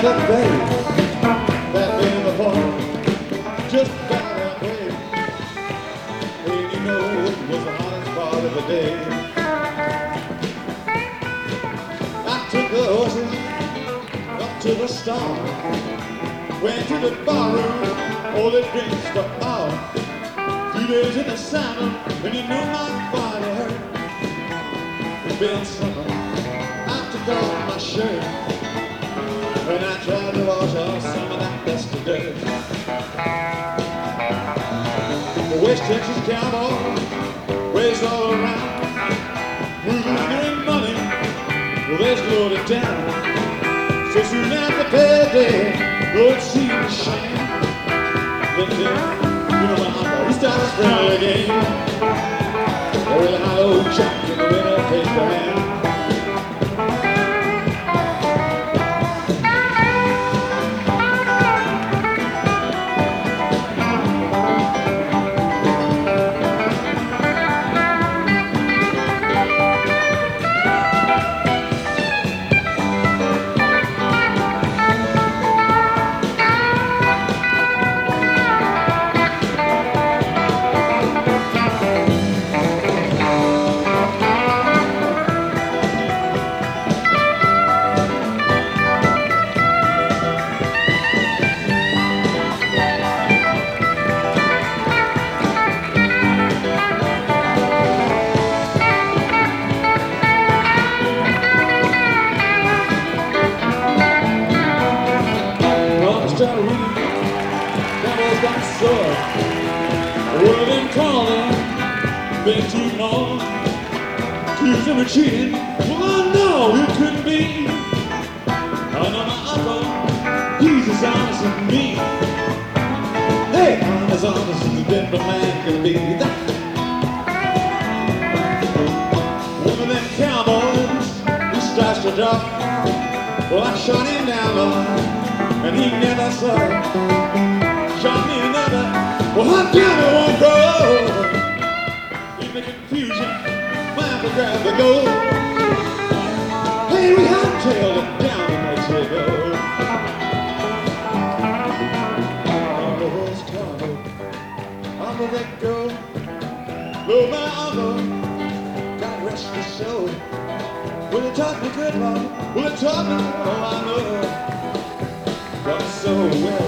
that babe that made the point just got that way. And you know it was the hottest part of the day. I took the horses up to the star, went to the barroom, all the drinks for hours. 2 days in the saddle, and you know my body hurt. It's been summer, I took off my shirt, and I tried to wash off some of that dust of dirt. The West Texas cowboy raised all around, moving their money, well, they slowed it down. So soon after payday, Lord see the shame. Then you know what we started spreading again. A really hot old jack in the winter paper man. Started reading, cowboys got sore. Well, them calling, been too long. Accused them of cheating, well, I know it couldn't be. I know my uncle, he's as honest as me. Hey, I'm as honest as a different man can be. One of them cowboys, he starts to drop. Well, I shot him down low, and he never saw it. Shot me another, well, I down it won't go. In the confusion, mind to grab the gold. Hey, we hightailed it down to Mexico. On the horse cargo, on the wreck go. Though my uncle, God rest his soul. Well, it taught me good, Lord. Well, it taught me all I know. Got so well.